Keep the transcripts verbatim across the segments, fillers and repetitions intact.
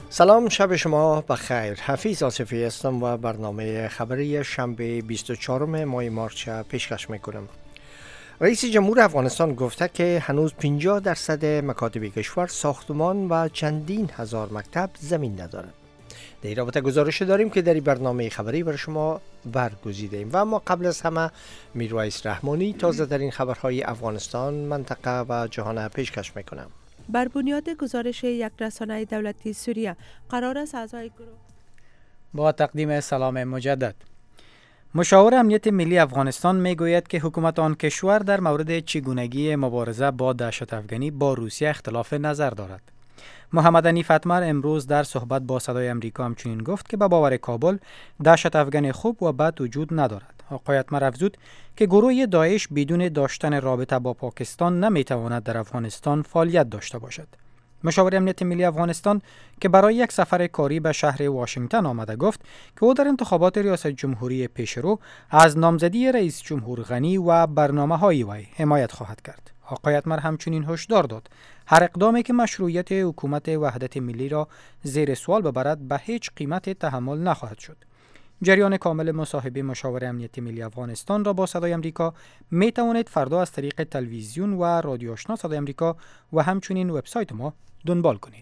سلام، شب شما بخیر. حفیظ آصفی هستم و برنامه خبری شنبه بیست و چهارم ماه مارچ پیشکش میکنم. رئیس جمهور افغانستان گفته که هنوز پنجاه درصد مکاتب کشور ساختمان و چندین هزار مکتب زمین ندارد. در این رابطه گزارش داریم که در این برنامه خبری برای شما برگزیده ایم. و اما قبل از همه میرویس رحمانی تازه در این خبرهای افغانستان، منطقه و جهان پیشکش میکنم. بر بنیاد گزارش یک رسانه دولتی سوریه، قرار است اعضای گروه با تقدیم سلام مجدد. مشاور امنیت ملی افغانستان میگوید که حکومت آن کشور در مورد چگونگی مبارزه با دهشت افغانی با روسیه اختلاف نظر دارد. محمد حنیف اتمر امروز در صحبت با صدای امریکا همچنین گفت که به باور کابل دهشت افغان خوب و بد وجود ندارد. آقای اتمر افزود که گروه داعش بدون داشتن رابطه با پاکستان نمیتواند در افغانستان فعالیت داشته باشد. مشاور امنیت ملی افغانستان که برای یک سفر کاری به شهر واشنگتن آمده گفت که او در انتخابات ریاست جمهوری پیشرو از نامزدی رئیس جمهور غنی و برنامه‌های وی حمایت خواهد کرد. آقای اتمر همچنین هشدار داد هر اقدامی که مشروعیت حکومت وحدت ملی را زیر سوال ببرد به هیچ قیمت تحمل نخواهد شد. جریان کامل مصاحبه مشاور امنیت ملی افغانستان را با صدای امریکا می توانید فردا از طریق تلویزیون و رادیو آشنا صدای امریکا و همچنین وبسایت ما دنبال کنید.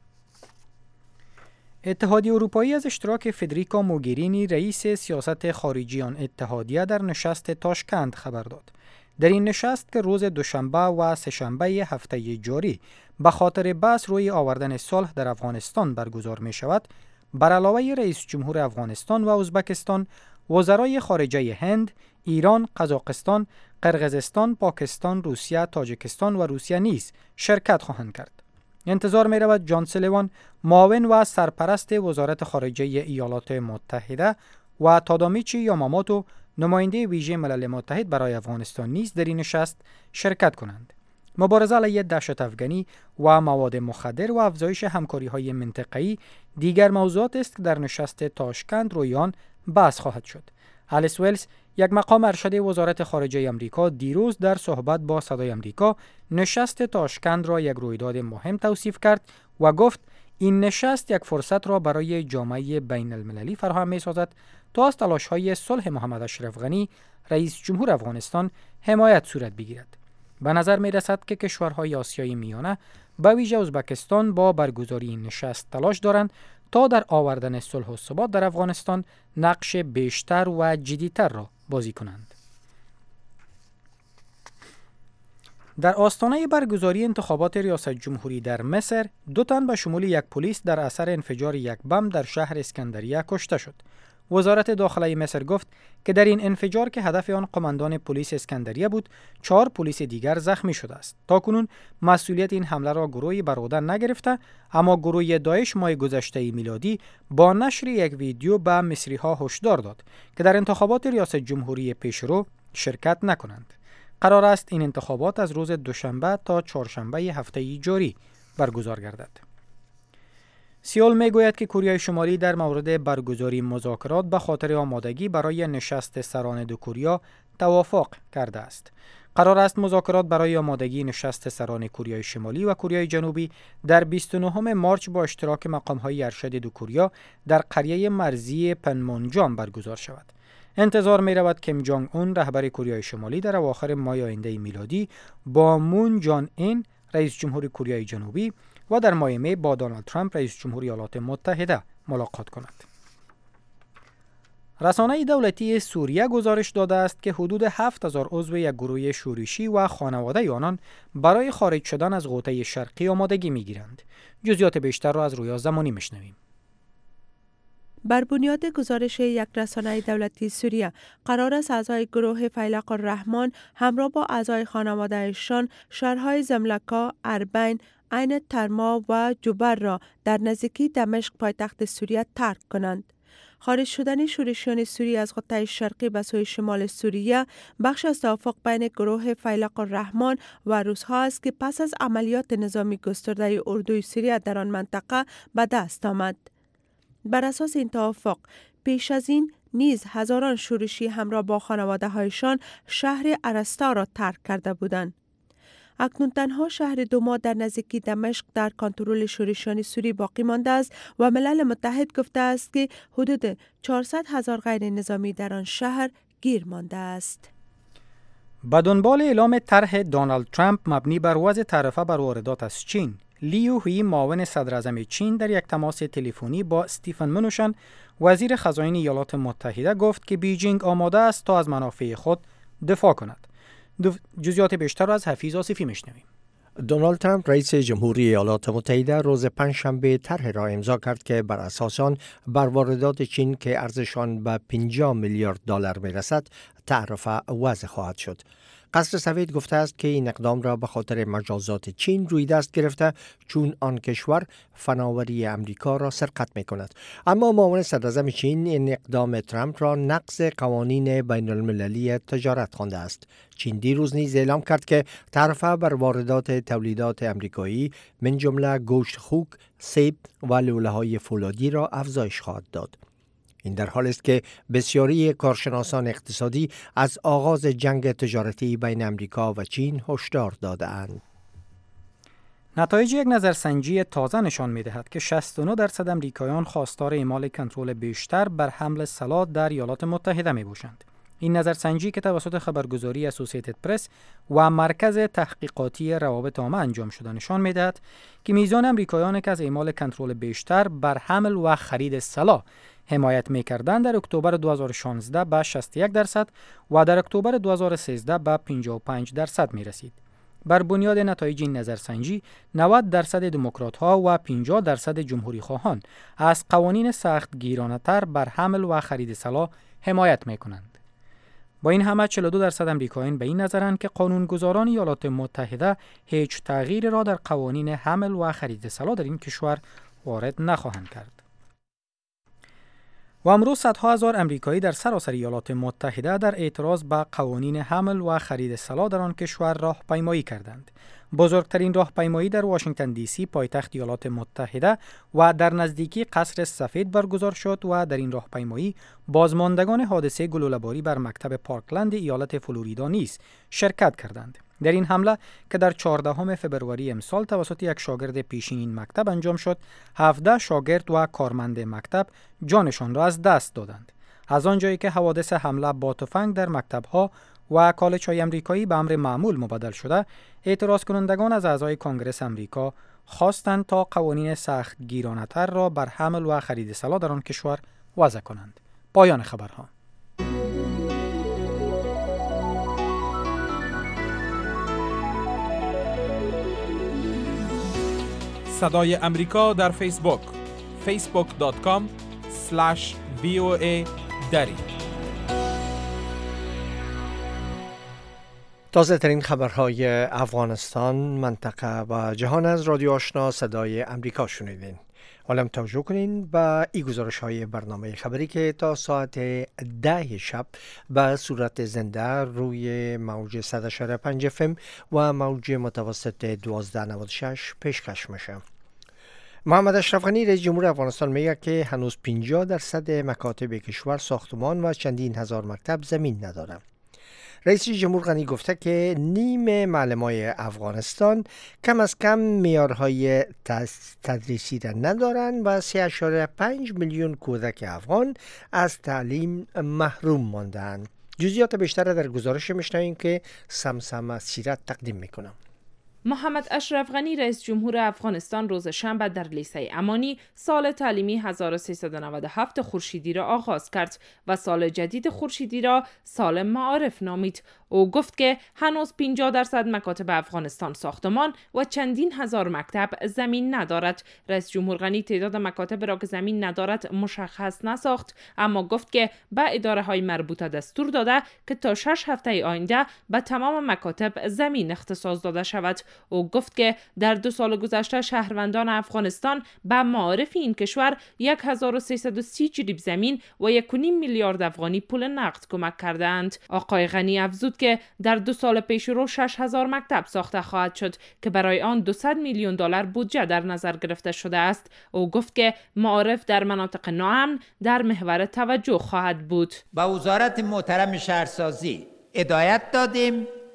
اتحادیه اروپایی از اشتراک فدریکا موگرینی رئیس سیاست خارجی آن اتحادیه در نشست تاشکند خبر داد. در این نشست که روز دوشنبه و سه‌شنبه هفته جاری به خاطر بحث روی آوردن صلح در افغانستان برگزار می شود، بر علاوه رئیس جمهور افغانستان و ازبکستان، وزرای خارجه هند، ایران، قزاقستان، قرقیزستان، پاکستان، روسیه، تاجیکستان و روسیه نیز شرکت خواهند کرد. انتظار می رود جان سلیوان، معاون و سرپرست وزارت خارجه ایالات متحده، و تادامیچی یاماموتو، نماینده ویژه ملل متحد برای افغانستان نیز در این نشست شرکت کنند. مبارزه علیه دهشت افغانی و مواد مخدر و افزایش همکاری‌های منطقه‌ای دیگر موضوعات است که در نشست تاشکند روی آن بحث خواهد شد. الیس ویلز، یک مقام ارشد وزارت خارجه آمریکا، دیروز در صحبت با صدای آمریکا نشست تاشکند را یک رویداد مهم توصیف کرد و گفت این نشست یک فرصت را برای جامعه بین المللی فراهم می‌سازد تا از تلاش‌های صلح محمد اشرف غنی، رئیس جمهور افغانستان، حمایت صورت بگیرد. به نظر می رسد که کشورهای آسیای میانه به ویژه ازبکستان با برگزاری این نشست تلاش دارند تا در آوردن صلح و ثبات در افغانستان نقش بیشتر و جدی‌تر را بازی کنند. در آستانه برگزاری انتخابات ریاست جمهوری در مصر، دو تن به شمول یک پلیس در اثر انفجار یک بم در شهر اسکندریه کشته شد. وزارت داخله مصر گفت که در این انفجار که هدف آن قماندان پلیس اسکندریه بود، چهار پلیس دیگر زخمی شده است. تاکنون مسئولیت این حمله را گروهی بر عهده نگرفته، اما گروه داعش ماه گذشته میلادی با نشر یک ویدیو به مصری‌ها هشدار داد که در انتخابات ریاست جمهوری پیشرو شرکت نکنند. قرار است این انتخابات از روز دوشنبه تا چهارشنبه هفته جاری برگزار گردد. سئول میگوید که کره شمالی در مورد برگزاری مذاکرات به خاطر آمادگی برای نشست سران دو کره توافق کرده است. قرار است مذاکرات برای آمادگی نشست سران کره شمالی و کره جنوبی در بیست و نهم مارچ با اشتراک مقام‌های ارشد دو کره در قریه مرزی پنمونجام برگزار شود. انتظار می رود کیم جانگ اون، رهبر کره شمالی، در اواخر ماه آینده میلادی با مون جان این، رئیس جمهور کره جنوبی، و در ماه می با دونالد ترامپ، رئیس جمهور ایالات متحده، ملاقات کند. رسانه دولتی سوریه گزارش داده است که حدود هفت هزار عضو یک گروه شورشی و خانواده آنان برای خارج شدن از غوطه شرقی آمادگی می‌گیرند. جزئیات بیشتر را از رویا زمانی می‌شنویم. بر بنیاد گزارش یک رسانه دولتی سوریه، قرار است اعضای گروه فیلق الرحمن همراه با اعضای خانواده‌شان شهرهای زملکا، اربین، عین ترما و جبر را در نزدیکی دمشق پایتخت سوریه ترک کنند. خارج شدن شورشیان سوریه از خطه شرقی به سوی شمال سوریه بخش از توافق بین گروه فیلق الرحمن و روس‌ها است که پس از عملیات نظامی گسترده اردوی سوریه در آن منطقه به دست آمد. بر اساس این توافق، پیش از این نیز هزاران شورشی همراه با خانواده هایشان شهر ارستا را ترک کرده بودند. اکنون تنها شهر دوما در نزدیکی دمشق در کنترل شورشیان سوری باقی مانده است و ملل متحد گفته است که حدود چهارصد هزار غیر نظامی در آن شهر گیر مانده است. به دنبال اعلام طرح دونالد ترامپ مبنی بر وضع تعرفه بر واردات از چین، لیو هوی معاون صدر اعظم چین در یک تماس تلفنی با استیفن منوشن وزیر خزائن ایالات متحده گفت که بیجینگ آماده است تا از منافع خود دفاع کند. جزئیات بیشتر را از حفیظ آصفی میشنویم. دونالد ترامپ رئیس جمهوری ایالات متحده روز پنجشنبه طرح را امضا کرد که بر اساس آن بر واردات چین که ارزشان به پنجاه میلیارد دلار میرسد تعرفه وضع خواهد شد. قصر سفید گفته است که این اقدام را به خاطر مجازات چین روی دست گرفته چون آن کشور فناوری امریکا را سرقت می کند. اما معاون صدر اعظم چین این اقدام ترامپ را نقض قوانین بین المللی تجارت خوانده است. چین دیروز نیز اعلام کرد که تعرفه بر واردات تولیدات امریکایی من جمله گوشت خوک، سیب و لوله‌های فولادی را افزایش خواهد داد. این در حالی است که بسیاری کارشناسان اقتصادی از آغاز جنگ تجارتی بین امریکا و چین هشدار داده‌اند. نتایج یک نظرسنجی تازه نشان می‌دهد که شصت و نه درصد امریکایان خواستار اعمال کنترل بیشتر بر حمل سلاح در ایالات متحده می‌باشند. این نظرسنجی که توسط خبرگزاری اسوسییتد پرس و مرکز تحقیقاتی روابط عامه انجام شده نشان می‌دهد که میزان امریکایان که از اعمال کنترل بیشتر بر حمل و خرید سلاح حمایت می‌کردند در اکتبر دو هزار و شانزده به شصت و یک درصد و در اکتبر دو هزار و سیزده به پنجاه و پنج درصد می‌رسید. بر بنیاد نتایج این نظرسنجی نود درصد دموکرات‌ها و پنجاه درصد جمهوری‌خواهان از قوانین سخت گیرانه‌تر بر حمل و خرید سلاح حمایت می‌کنند. با این همه چهل و دو درصد امریکاییان به این نظرند که قانونگذاران ایالات متحده هیچ تغییری را در قوانین حمل و خرید سلاح در این کشور وارد نخواهند کرد. و امروز صدها هزار امریکایی در سراسر ایالات متحده در اعتراض به قوانین حمل و خرید سلاح در آن کشور راهپیمایی کردند. بزرگترین راهپیمایی در واشنگتن دی سی پایتخت ایالات متحده و در نزدیکی قصر سفید برگزار شد و در این راهپیمایی بازماندگان حادثه گلوله‌باری بر مکتب پارکلند ایالت فلوریدا نیز شرکت کردند. در این حمله که در چهاردهم فوریه امسال توسط یک شاگرد پیشین این مکتب انجام شد، هفده شاگرد و کارمند مکتب جانشان را از دست دادند. از آنجایی که حوادث حمله با تفنگ در مکتب‌ها و کالج‌های امریکایی به امر معمول مبدل شده، اعتراض کنندگان از اعضای کنگره امریکا خواستند تا قوانین سخت گیرانه‌تر را بر حمل و خرید سلاح در آن کشور وضع کنند. پایان خبرها. صدای امریکا در فیسبوک فیسبوک دات کام اسلش وی او ای دری. تازه ترین خبرهای افغانستان، منطقه و جهان از رادیو آشنا صدای امریکا شنیدین. حالا توجه کنین به این گزارش های برنامه خبری که تا ساعت ده شب به صورت زنده روی موج صد و شش پنج اف ام و موج متوسط دوازده نود و شش پیشکش میشه. محمد اشرف غنی رئیس جمهور افغانستان میگه که هنوز پنجاه درصد مکاتب کشور ساختمان و چندین هزار مکتب زمین نداره. رئیس جمهور غنی گفته که نیم معلمای افغانستان کم از کم معیارهای تدریسی را ندارند و سه اشاره پنج میلیون کودک افغان از تعلیم محروم ماندند. جزئیات بیشتر در گزارش میشنویم که سمسم سیرت تقدیم میکنم. محمد اشرف غنی رئیس جمهور افغانستان روز شنبه در لیسه امانی سال تعلیمی هزار و سیصد و نود و هفت خورشیدی را آغاز کرد و سال جدید خورشیدی را سال معارف نامید. او گفت که هنوز پنجاه درصد مکاتب افغانستان ساختمان و چندین هزار مکتب زمین ندارد. رئیس جمهور غنی تعداد مکاتب را که زمین ندارد مشخص نساخت، اما گفت که به اداره های مربوطه دستور داده که تا شش هفته آینده به تمام مکاتب زمین اختصاص داده شود. او گفت که در دو سال گذشته شهروندان افغانستان به معارف این کشور هزار و سیصد و سی جریب زمین و یک و نیم میلیارد افغانی پول نقد کمک کردند. آقای غنی افزود که در دو سال پیش رو شش هزار مکتب ساخته خواهد شد که برای آن دویست میلیون دلار بودجه در نظر گرفته شده است. او گفت که معارف در مناطق ناامن در محور توجه خواهد بود. با وزارت محترم شهرسازی هدایت دادیم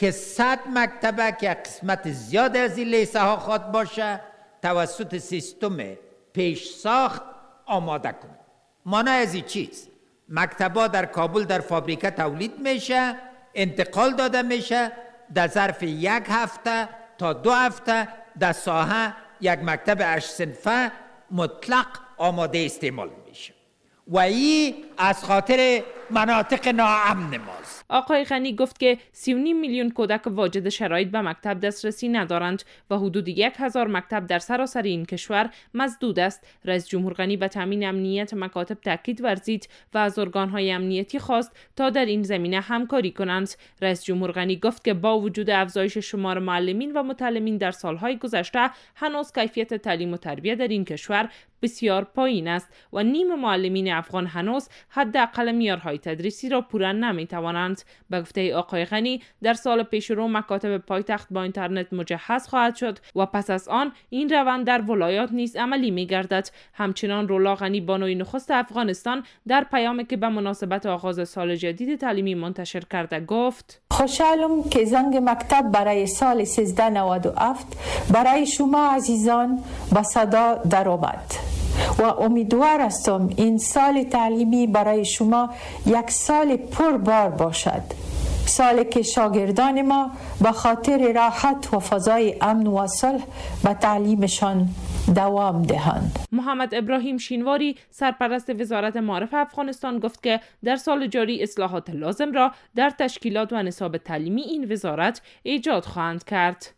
که صد مکتبه که قسمت زیاد از این لیسه ها خواد باشه توسط سیستم پیش ساخت آماده کنه. مانع از این چیز مکتبا در کابل در فابریکه تولید میشه، انتقال داده میشه، در ظرف یک هفته تا دو هفته در ساحه یک مکتب هشت صنفه مطلق آماده استعمال میشه و این از خاطر مناطق ناامن ماست. آقای غنی گفت که سی و نیم میلیون کودک واجد شرایط به مکتب دسترسی ندارند و حدود یک هزار مکتب در سراسر این کشور مسدود است. رئیس جمهور غنی به تامین امنیت مکاتب تاکید ورزید و از ارگان‌های امنیتی خواست تا در این زمینه همکاری کنند. رئیس جمهور غنی گفت که با وجود افزایش شمار معلمین و متعلمین در سالهای گذشته هنوز کیفیت تعلیم و تربیت در این کشور بسیار پایین است و نیم معلمین افغان هنوز حداقل معیارهای تدریسی را پورا نمی‌توانند. به گفته آقای غنی در سال پیشرو مکاتب پایتخت با اینترنت مجهز خواهد شد و پس از آن این روند در ولایات نیز عملی می‌گردد. همچنان رولا غنی بانوی نخست افغانستان در پیامی که به مناسبت آغاز سال جدید تعلیمی منتشر کرده گفت: خوشحالم که زنگ مکتب برای سال سیزده نود و هفت برای شما عزیزان به صدا درآمد و امیدوار هستم این سال تعلیمی برای شما یک سال پربار باشد، سالی که شاگردان ما به خاطر راحت و فضای امن و صلح به تعلیمشان دوام دهند. محمد ابراهیم شینواری سرپرست وزارت معارف افغانستان گفت که در سال جاری اصلاحات لازم را در تشکیلات و نصاب تعلیمی این وزارت ایجاد خواهند کرد.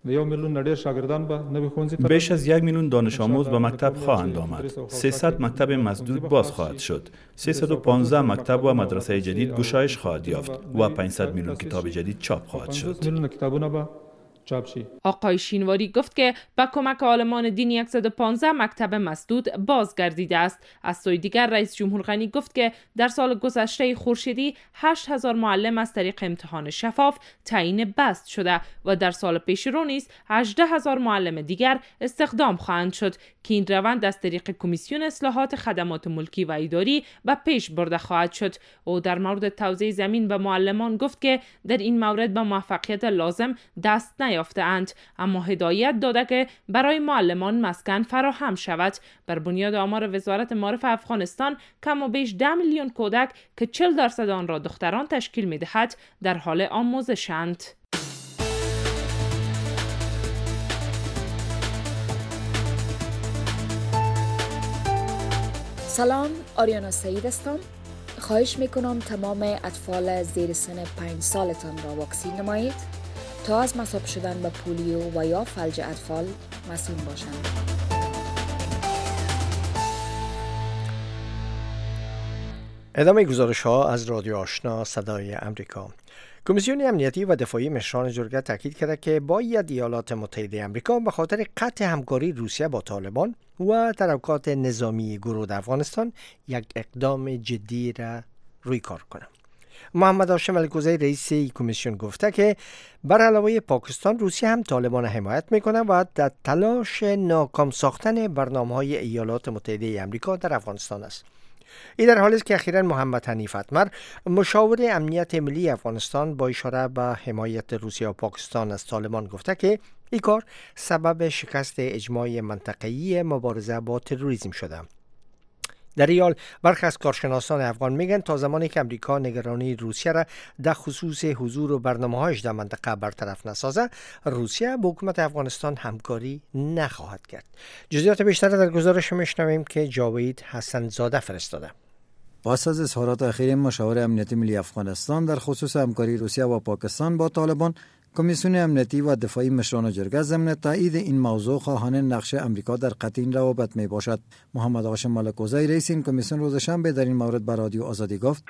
بیش از یک میلیون دانش آموز به مکتب خواهند آمد. سیصد مکتب مسدود باز خواهد شد. سیصد و پانزده مکتب و مدرسه جدید گشایش خواهد یافت و پانصد میلیون کتاب جدید چاپ خواهد شد. آقای شینواری گفت که با کمک عالمان دین صد و پانزده مکتب مسدود بازگردیده است. از سوی دیگر رئیس جمهور غنی گفت که در سال گذشته خورشیدی هشت هزار معلم از طریق امتحان شفاف تعیین بست شده و در سال پیشرو نیز هجده هزار معلم دیگر استخدام خواهند شد که این روند از طریق کمیسیون اصلاحات خدمات ملکی و اداری به پیش برده خواهد شد. او در مورد توزیع زمین به معلمان گفت که در این مورد به موفقیت لازم دست نیافته‌اند، اما هدایت داده که برای معلمان مسکن فراهم شود. بر بنیاد آمار وزارت معارف افغانستان کم و بیش ده میلیون کودک که چهل درصد آن را دختران تشکیل می‌دهد در حال آموزشند. سلام، آریانا سعید هستم. خواهش میکنم تمام اطفال زیر سن پنج سالتان را واکسین نمایید تا از مصاب شدن به پولیو و یا فلج اطفال مسئول باشند. ادامه گزارش ها از رادیو آشنا صدای امریکا. کمیسیون امنیتی و دفاعی مشران جرگه تاکید کرده که باید ایالات متحده امریکا به خاطر قطع همکاری روسیه با طالبان و ترکات نظامی گروه در افغانستان یک اقدام جدی را روی کار کنند. محمد هاشم الکوزی رئیس این کمیسیون گفته که بر علاوه پاکستان روسیه هم طالبان حمایت میکنه و در تلاش ناکام ساختن برنامه‌های ایالات متحده امریکا در افغانستان است. این در حالی است که اخیراً محمد حنیف اتمر مشاور امنیت ملی افغانستان با اشاره به حمایت روسیه و پاکستان از طالبان گفته که این کار سبب شکست اجماع منطقه‌ای مبارزه با تروریسم شده. در این حال برخی از کارشناسان افغان میگن تا زمانی که امریکا نگرانی روسیه را در خصوص حضور و برنامه‌هایش در منطقه برطرف نسازه، روسیه با حکومت افغانستان همکاری نخواهد کرد. جزئیات بیشتر در گزارش میشنویم که جاوید حسن زاده فرستاده. پس از اظهارات اخیر مشاور امنیتی ملی افغانستان در خصوص همکاری روسیه و پاکستان با طالبان، کمیسیون امنیتی و دفاعی مشران جرگه ضمن تایید این موضوع خواهان نقش امریکا در قطع این روابط می باشد. محمد هاشم ملکوزی رئیس این کمیسیون روز شنبه در این مورد به رادیو آزادی گفت: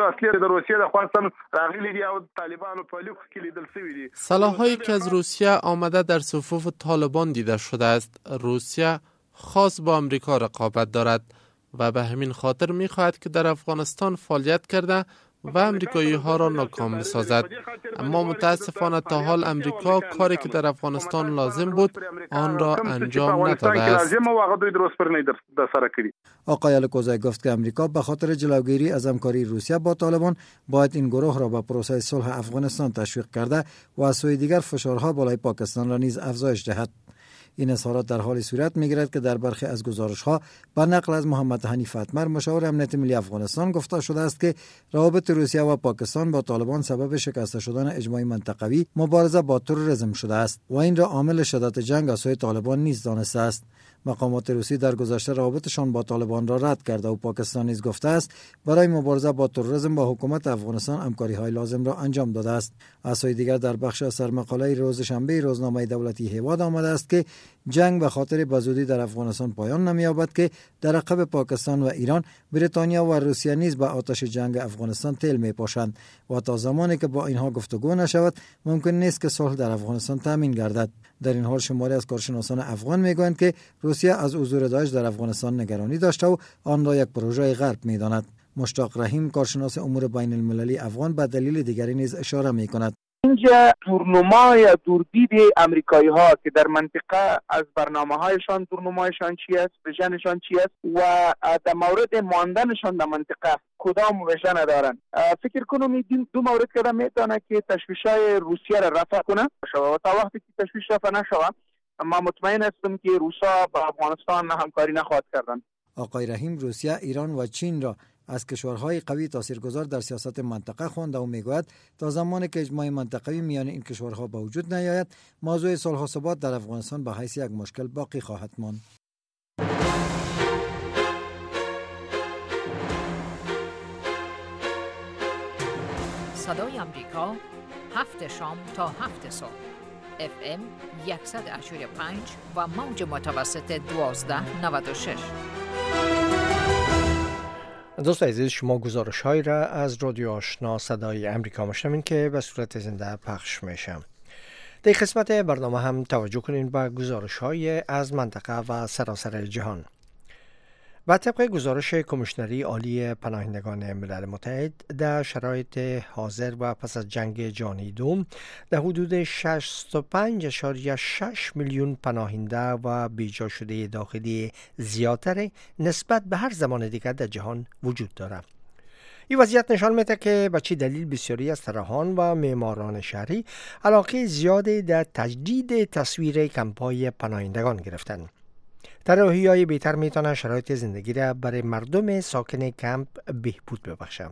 سلاح‌هایی که از روسیه آمده در صفوف طالبان دیده شده است. روسیه خاص با امریکا رقابت دارد و به همین خاطر می خواهد که در افغانستان فعالیت کرده و امریکایی ها را ناکام بسازد. اما متاسفانه تا حال امریکا کاری که در افغانستان لازم بود آن را انجام نداده است. آقای الکوزای گفت که امریکا به خاطر جلوگیری از همکاری روسیه با طالبان باید این گروه را به پروسه صلح افغانستان تشویق کرده و از سوی دیگر فشارها بالای پاکستان را نیز افزایش دهد. این اظهارات در حالی صورت می‌گیرد که در برخی از گزارش‌ها با نقل از محمد حنیف اتمر مشاور امنیت ملی افغانستان گفته شده است که روابط روسیه و پاکستان با طالبان سبب شکست شدن اجماع منطقوی مبارزه با تروریسم شده است و این را عامل شدت جنگ از سوی طالبان نیز دانسته است. مقامات روسی در گذشته روابطشان با طالبان را رد کرده و پاکستان نیز گفته است برای مبارزه با تروریسم با حکومت افغانستان همکاری‌های لازم را انجام داده است. از سوی دیگر در بخش از سرمقاله روز شنبه روزنامه دولتی هیواد آمده است که جنگ به خاطر بزودی در افغانستان پایان نمی‌یابد که در عقب پاکستان و ایران بریتانیا و روسیه نیز به آتش جنگ افغانستان تیل می‌پاشند و تا زمانی که با اینها گفتگو نشود ممکن نیست که صلح در افغانستان تامین گردد. در این حال شماری از کارشناسان افغان میگویند که روسیه از حضور داعش در افغانستان نگرانی داشته و آن را یک پروژه غرب می‌داند. مشتاق رحیم کارشناس امور بین المللی افغان به دلیل دیگری نیز اشاره می‌کند. اینجا دورنما یا دوردید امریکایی ها که در منطقه از برنامه هایشان دورنمایشان چی است، ویژنشان چی است و در مورد ماندنشان در منطقه کدام ویژن دارن. فکر کنم این دو مورد که میتونه که تشویش‌های روسیه را رفع کنه و تا وقتی که تشویش رفع نشوه ما مطمئن هستم که روسا با افغانستان همکاری نخواهد کردن. آقای رحیم روسیه، ایران و چین را از کشورهای قوی تاثیرگذار در سیاست منطقه خوانده و میگوید تا زمانی که اجماع منطقوی میان این کشورها به وجود نیاید موضوع صلح و ثبات در افغانستان به حیث یک مشکل باقی خواهد ماند. صدای امریکا هفت شام تا هفت صبح اف ام صد و هشتاد و پنج و موج متوسط دوازده نود و شش. دوست عزیز، شما گزارش های را از رادیو آشنا صدای امریکا میشنوین که به صورت زنده پخش میشه. در قسمت برنامه هم توجه کنین به گزارش های از منطقه و سراسر جهان. با طبق گزارش کمیشنری عالی پناهندگان ملل متحد در شرایط حاضر و پس از جنگ جهانی دوم در حدود شصت و پنج ممیز شش میلیون پناهنده و بیجا شده داخلی زیادتر نسبت به هر زمان دیگر در جهان وجود دارد. این وضعیت نشان میده که به چه دلیل بسیاری از طراحان و معماران شهری علاقه زیادی در تجدید تصویر کمپ‌های پناهندگان گرفتند. طراحی‌های بهتر میتونه شرایط زندگی را برای مردم ساکن کمپ بهبود ببخشه.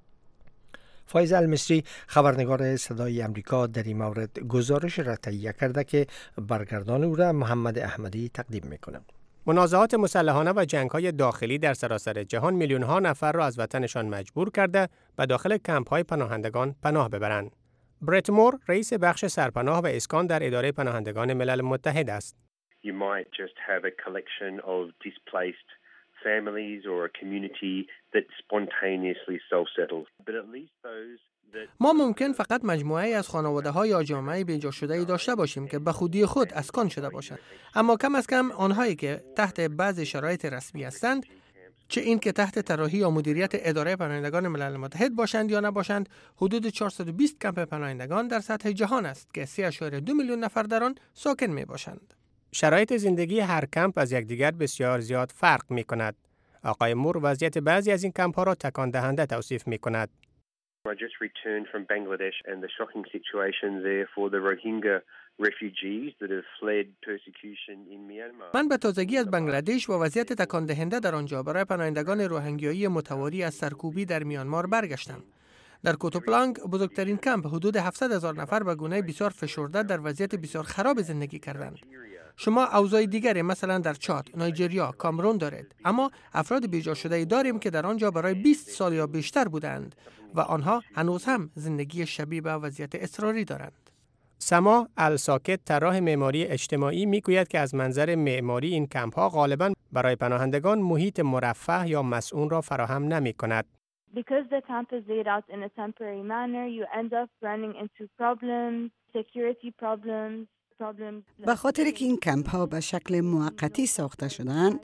فایز المصری خبرنگار صدای امریکا در این مورد گزارش را تهیه کرده که برگردان او را محمد احمدی تقدیم میکنه. منازعات مسلحانه و جنگ‌های داخلی در سراسر جهان میلیون‌ها نفر را از وطنشان مجبور کرده به داخل کمپ‌های پناهندگان پناه ببرند. برت مور رئیس بخش سرپناه و اسکان در اداره پناهندگان ملل متحد است. You might just have a collection of displaced families or a community that spontaneously self-settles. But at least those that ما ممکن فقط مجموعه از خانواده‌ها یا جامعه بیجا شده‌ای داشته باشیم که به خودی خود اسکان شده باشند. اما کم از کم آنهایی که تحت بعضی شرایط رسمی هستند، چه این که تحت طراحی یا مدیریت اداره پناهندگان ملل متحد باشند یا نباشند، حدود چهارصد و بیست کمپ پناهندگان در سطح جهان است که سه ممیز دو میلیون نفر در آن ساکن می باشند. شرایط زندگی هر کمپ از یکدیگر بسیار زیاد فرق می کند. آقای مور وضعیت بعضی از این کمپ ها را تکان دهنده توصیف می کند. I just returned from Bangladesh and the shocking situation there for the Rohingya refugees that have fled persecution in Myanmar. من به تازگی از بنگلادش و وضعیت تکان دهنده در آنجا برای پناهندگان روهینگیایی متواری از سرکوبی در میانمار برگشتم. در کوتوپلانگ بزرگترین کمپ حدود هفتصد هزار نفر به گونه بسیار فشرده در وضعیت بسیار خراب زندگی کردند. شما اوضاع دیگری مثلا در چاد، نایجریا، کامرون دارید، اما افراد بیجا شده داریم که در آنجا برای بیست سال یا بیشتر بودند و آنها هنوز هم زندگی شبیه به وضعیت اضطراری دارند. سما الساکت طراح معماری اجتماعی میگوید که از منظر معماری این کمپ ها غالباً برای پناهندگان محیط مرفه یا مسئول را فراهم نمی کند. Because the camp is laid out in a temporary manner, you end up running into problems, security problems. به خاطر که این کمپ ها به شکل موقتی ساخته شدن،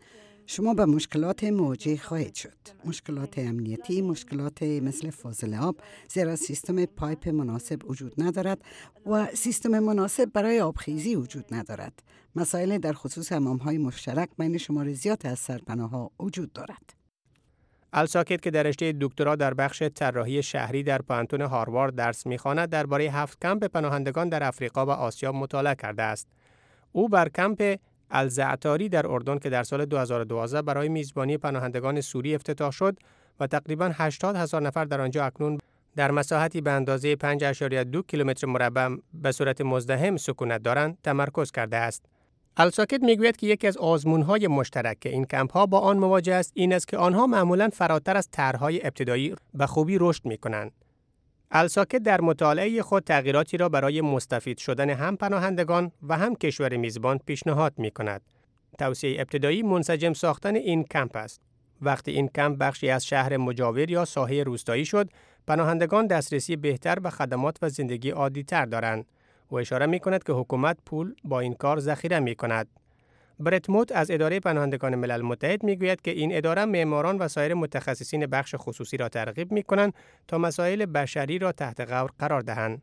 شما به مشکلات مواجه خواهید شد. مشکلات امنیتی، مشکلات مثل فاضل آب، زیرا سیستم پایپ مناسب وجود ندارد و سیستم مناسب برای آبخیزی وجود ندارد. مسائل در خصوص حمام‌های مشترک بین شمار زیاد از سرپناه‌ها وجود دارد. الساکت که در رشته دکترا در بخش طراحی شهری در پانتون هاروارد درس می‌خواند، درباره هفت کمپ پناهندگان در افریقا و آسیا مطالعه کرده است. او بر کمپ الزعتاری در اردن که در سال دو هزار و دوازده برای میزبانی پناهندگان سوری افتتاح شد و تقریباً هشتاد هزار نفر در آنجا اکنون در مساحتی به اندازه پنج اشاریه دو کیلومتر مربع به صورت مزدحم سکونت دارند، تمرکز کرده است. الساکت میگوید که یکی از آزمون‌های مشترک که این کمپ‌ها با آن مواجه است این است که آنها معمولاً فراتر از طرح‌های ابتدایی به خوبی رشد می‌کنند. الساکت در مطالعه خود تغییراتی را برای مستفید شدن هم پناهندگان و هم کشور میزبان پیشنهاد می‌کند. توصیه ابتدایی منسجم ساختن این کمپ است. وقتی این کمپ بخشی از شهر مجاور یا ساحه روستایی شد، پناهندگان دسترسی بهتر به خدمات و زندگی عادی‌تر دارند. و اشاره می‌کند که حکومت پول با این کار ذخیره می‌کند. برت موت از اداره پناهندگان ملل متحد می‌گوید که این اداره معماران و سایر متخصصین بخش خصوصی را ترغیب می‌کنند تا مسائل بشری را تحت غور قرار دهند.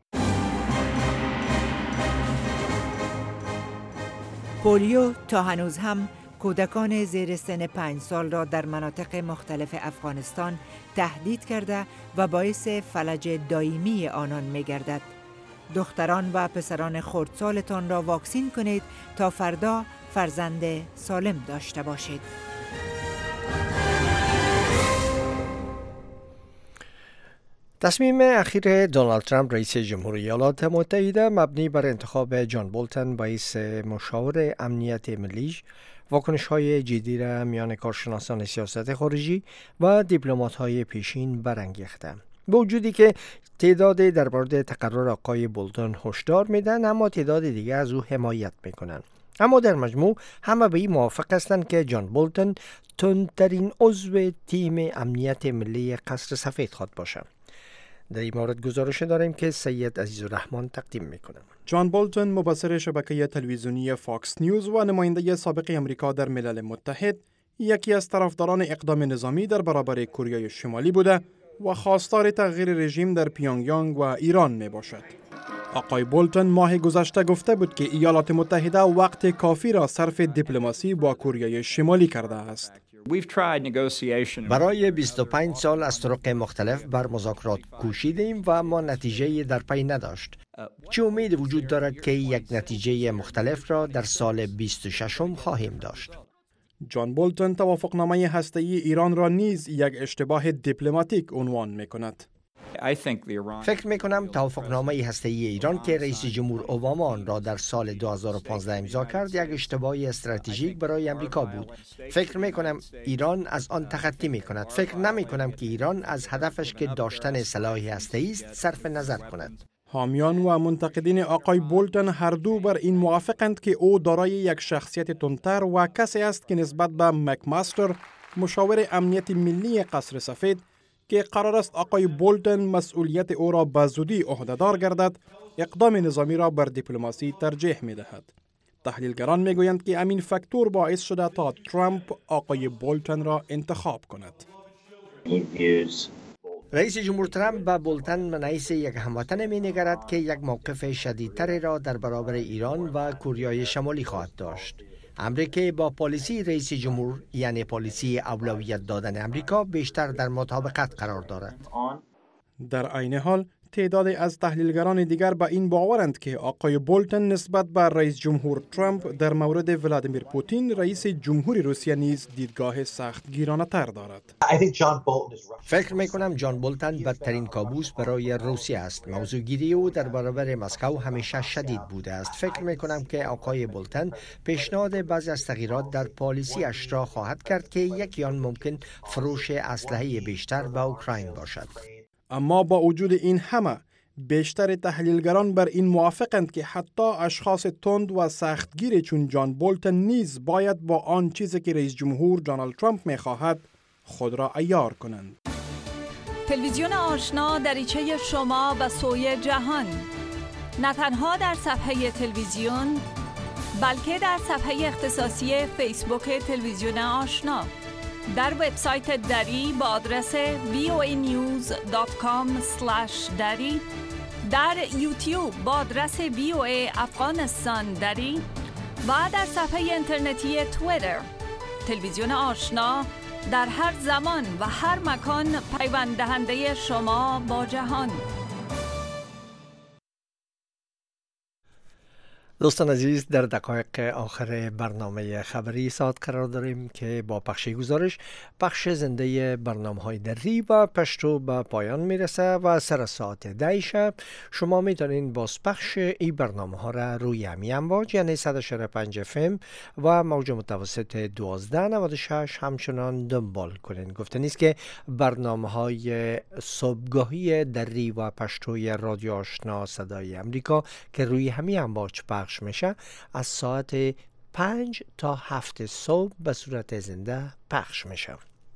پولیو تا هنوز هم کودکان زیر سن پنج سال را در مناطق مختلف افغانستان تهدید کرده و باعث فلج دائمی آنان می‌گردد. دختران و پسران خردسالتان را واکسین کنید تا فردا فرزند سالم داشته باشید. تصمیم اخیر دونالد ترامپ رئیس جمهوری ایالات متحده مبنی بر انتخاب جان بولتن رئیس مشاور امنیت ملیش واکنش‌های جدی را میان کارشناسان سیاست خارجی و دیپلمات‌های پیشین برانگیخته. با وجودی که تعدادی در مورد تقرر آقای بولتن هشدار میدن، اما تعداد دیگه از او حمایت میکنن. اما در مجموع همه به این موافق هستند که جان بولتن تندترین عضو تیم امنیت ملی قصر سفید خواد باشه. در این مورد گزارش داریم که سید عزیزالرحمن تقدیم میکنه. جان بولتن مبصر شبکه تلویزیونی فاکس نیوز و نماینده سابق امریکا در ملل متحد، یکی از طرفداران اقدام نظامی در برابر کره شمالی بوده و خواستار تغییر رژیم در پیونگیانگ و ایران می باشد. آقای بولتن ماه گذشته گفته بود که ایالات متحده وقت کافی را صرف دیپلماسی با کره شمالی کرده است. برای بیست و پنج سال از طرق مختلف بر مذاکرات کوشیدیم و ما نتیجه در پی نداشت. چه امید وجود دارد که یک نتیجه مختلف را در سال بیست و ششم خواهیم داشت. جان بولتن توافقنامه هسته‌ای ایران را نیز یک اشتباه دیپلماتیک عنوان می‌کند. فکر می‌کنم توافقنامه هسته‌ای ایران که رئیس جمهور اوباما آن را در سال دو هزار و پانزده امضا کرد یک اشتباه استراتژیک برای امریکا بود. فکر می‌کنم ایران از آن تخطی می‌کند. فکر نمی‌کنم که ایران از هدفش که داشتن سلاح هسته‌ای است صرف نظر کند. حامیان و منتقدین آقای بولتن هر دو بر این موافقند که او دارای یک شخصیت تندتر و کسی است که نسبت به مکماستر مشاور امنیت ملی قصر سفید که قرار است آقای بولتن مسئولیت او را به زودی عهده‌دار گردد، اقدام نظامی را بر دیپلماسی ترجیح می‌دهد. تحلیلگران می‌گویند که همین فاکتور باعث شده تا ترامپ آقای بولتن را انتخاب کند. رئیس جمهور ترامپ به بولتن منعیس یک هموطن می نگرد که یک موقف شدیدتری را در برابر ایران و کره شمالی خواهد داشت. امریکا با پالیسی رئیس جمهور، یعنی پالیسی اولویت دادن امریکا، بیشتر در مطابقت قرار دارد. در عین حال تعدادی از تحلیلگران دیگر به این باورند که آقای بولتن نسبت به رئیس جمهور ترامپ در مورد ولادیمیر پوتین رئیس جمهوری روسیه نیز دیدگاه سختگیرانه تر دارد. فکر می کنم جان بولتن بدترین کابوس برای روسیه است. موضوع گیری او در برابر مسکو همیشه شدید بوده است. فکر می کنم که آقای بولتن پیشنهاد بعضی از تغییرات در پالیسی اش را خواهد کرد که یکی آن ممکن فروش اسلحه بیشتر به اوکراین باشد. اما با وجود این همه، بیشتر تحلیلگران بر این موافقند که حتی اشخاص تند و سختگیر چون جان بولتن نیز باید با آن چیزی که رئیس جمهور دونالد ترامپ می‌خواهد خود را عیار کنند. تلویزیون آشنا دریچه شما به سوی جهان، نه تنها در صفحه تلویزیون بلکه در صفحه اختصاصی فیسبوک تلویزیون آشنا، در وبسایت دری با آدرس وی او ای نیوز دات کام اسلش دری، در یوتیوب با آدرس وی او ای افغانستان دری و در صفحه اینترنتی توییتر. تلویزیون آشنا در هر زمان و هر مکان پیوند دهنده شما با جهان. دوستان عزیز، در دقایق آخر برنامه خبری ساعت قرار داریم که با پخش گزارش پخش زنده برنامه های دری و پشتو به پایان میرسه و سر ساعت ده شب شما میتونین باز پخش این برنامه ها را روی همی امواج یعنی صد و شصت و پنج اف ام و موج متوسط دوازده نود و شش همچنان دنبال کنین. گفته نیست که برنامه های صبحگاهی دری و پشتوی رادیو آشنا صدای امریکا که روی همی امواج پخش میشه از ساعت پنج تا هفت صبح به صورت زنده پخش میشه.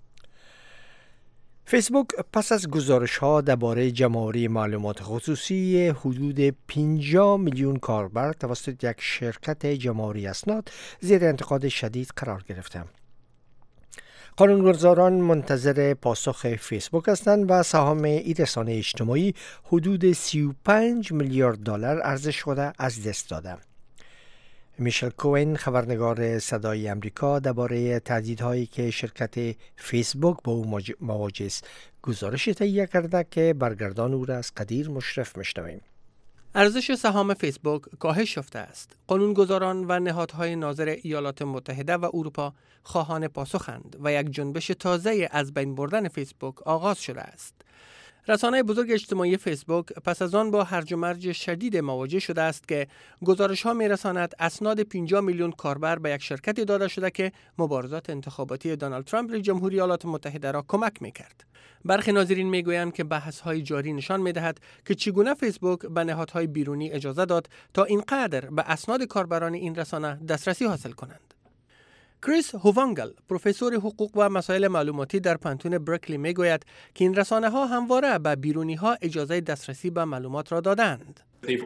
فیسبوک پس از گزارش ها درباره جمع‌آوری معلومات خصوصی حدود پنجاه میلیون کاربر توسط یک شرکت جمع‌آوری اسناد زیر انتقاد شدید قرار گرفته. قانونگذاران منتظر پاسخ فیسبوک هستند و سهام این رسانه اجتماعی حدود سی و پنج میلیارد دلار ارزش خود از دست داده. میشل کوین، خبرنگار صدای امریکا، درباره تهدیدهایی که شرکت فیسبوک با او مواجه است گزارش تهیه کرده که برگردان او را از قدیر مشرف میشنویم. ارزش سهام فیسبوک کاهش یافته است. قانونگذاران و نهادهای ناظر ایالات متحده و اروپا خواهان پاسخند و یک جنبش تازه از بین بردن فیسبوک آغاز شده است. رسانه بزرگ اجتماعی فیسبوک پس از آن با هرج و مرج شدید مواجه شده است که گزارش ها می رساند اسناد پنجاه میلیون کاربر به یک شرکتی داده شده که مبارزات انتخاباتی دونالد ترامپ رئیس جمهوری ایالات متحده را کمک می کرد. برخی ناظرین می گویند که بحث های جاری نشان می دهد که چگونه فیسبوک به نهادهای بیرونی اجازه داد تا اینقدر به اسناد کاربران این رسانه دسترسی حاصل کنند. کریس هووانگل، پروفسور حقوق و مسائل معلوماتی در پانتون برکلی می گوید که این رسانه ها همواره به بیرونی ها اجازه دسترسی به معلومات را دادند.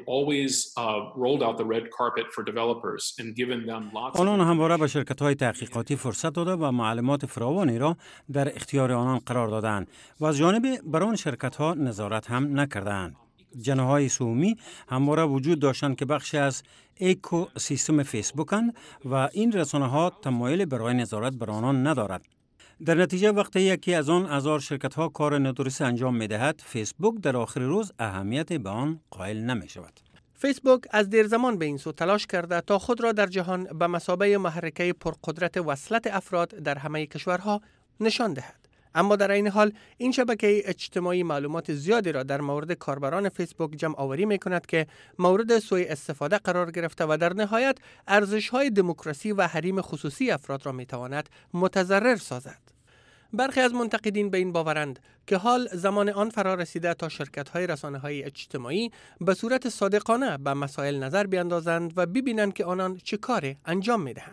آنان همواره به شرکت های تحقیقاتی فرصت داده و معلومات فراوانی را در اختیار آنان قرار دادند و از جانب بر آن شرکت ها نظارت هم نکردند. جناح‌های سومی همواره وجود داشتند که بخشی از اکو سیستم فیسبوکند و این رسانه‌ها تمایل برای نظارت بر آنان ندارد. در نتیجه وقتی یکی از آن هزار شرکت‌ها کار نادرست انجام می‌دهد، فیسبوک در آخر روز اهمیت به آن قائل نمی‌شود. فیسبوک از دیر زمان به این سو تلاش کرده تا خود را در جهان به مثابه محرکه پرقدرت وصلت افراد در همه کشورها نشان دهد. اما در این حال این شبکه اجتماعی معلومات زیادی را در مورد کاربران فیسبوک جمع آوری می کند که مورد سوء استفاده قرار گرفته و در نهایت ارزش‌های دموکراسی و حریم خصوصی افراد را می تواند متضرر سازد. برخی از منتقدین به این باورند که حال زمان آن فرا رسیده تا شرکت‌های رسانه‌های اجتماعی به صورت صادقانه به مسائل نظر بیاندازند و ببینند که آنان چه کاری انجام می‌دهند.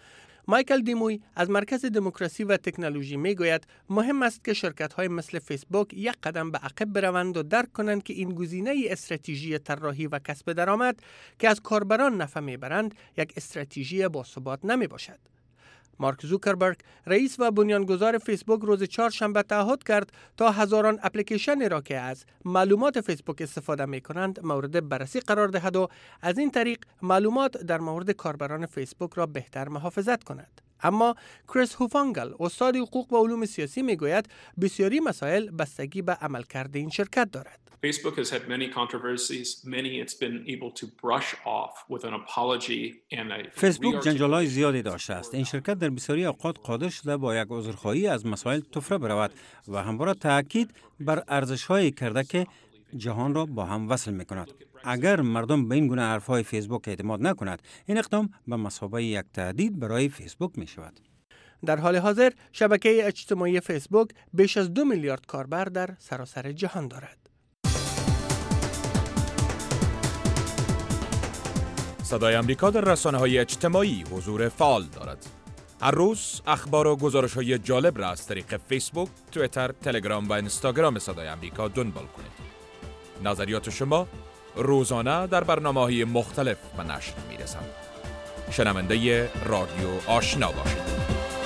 مایکل دیموی از مرکز دموکراسی و تکنولوژی می گوید مهم است که شرکت‌های مثل فیسبوک یک قدم به عقب بروند و درک کنند که این گزینه استراتژی طراحی و کسب درآمد که از کاربران نفع میبرند یک استراتژی باثبات نمی باشد. مارک زوکربرگ، رئیس و بنیانگذار فیسبوک، روز چهارشنبه تعهد کرد تا هزاران اپلیکیشن را که از معلومات فیسبوک استفاده می کنند مورد بررسی قرار دهد و از این طریق معلومات در مورد کاربران فیسبوک را بهتر محافظت کند. اما کریس هووانگل، استاد حقوق و علوم سیاسی، می گوید بسیاری مسائل بستگی به عملکرد این شرکت دارد. Facebook has had many controversies. Many it's been able to brush off with an apology and a فیسبوک جنجال‌های زیادی داشته است. این شرکت در بسیاری اوقات قادر شده با یک عذرخواهی از مسائل طفره برود و همواره تاکید بر ارزش‌هایی کرده که جهان را با هم وصل می‌کند. اگر مردم به این گونه حرف‌های فیسبوک اعتماد نکند، این اقدام به مثابه یک تهدید برای فیسبوک می‌شود. در حال حاضر شبکه اجتماعی فیسبوک بیش از دو میلیارد کاربر در سراسر جهان دارد. صدای امریکا در رسانه‌های اجتماعی حضور فعال دارد. هر روز اخبار و گزارش‌های جالب را از طریق فیسبوک، توییتر، تلگرام و اینستاگرام صدای امریکا دنبال کنید. نظریات شما روزانه در برنامه‌های مختلف به نشر می‌رسند. شنونده رادیو آشنا باشید.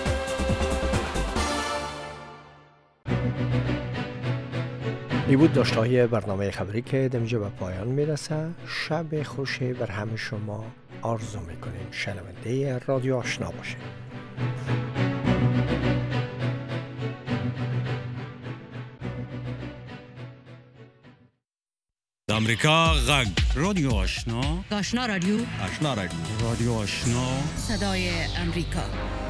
ای بود داشته‌های برنامه خبری که دمیجا به پایان میرسه. شب خوشی بر همه شما آرزو میکنیم. شنونده رادیو آشنا باشید. امریکا غږ رادیو آشنا آشنا رادیو آشنا رادیو رادیو آشنا صدای امریکا.